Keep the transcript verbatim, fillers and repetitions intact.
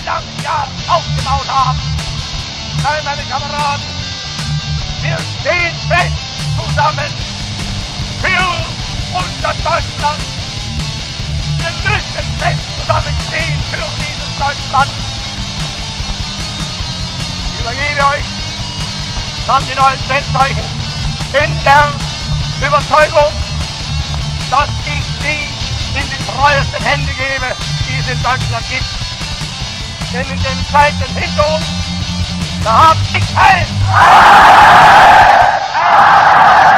langen Jahren aufgebaut haben. Nein, meine Kameraden, wir stehen fest zusammen für unser Deutschland. Wir müssen fest zusammenstehen für dieses Deutschland. Ich übergebe euch dann die neuen Fendzeichen in der Überzeugung, dass ich sie in die treuesten Hände gebe, die es in Deutschland gibt. Denn in den Zeiten hinter uns, da hab ich Heil!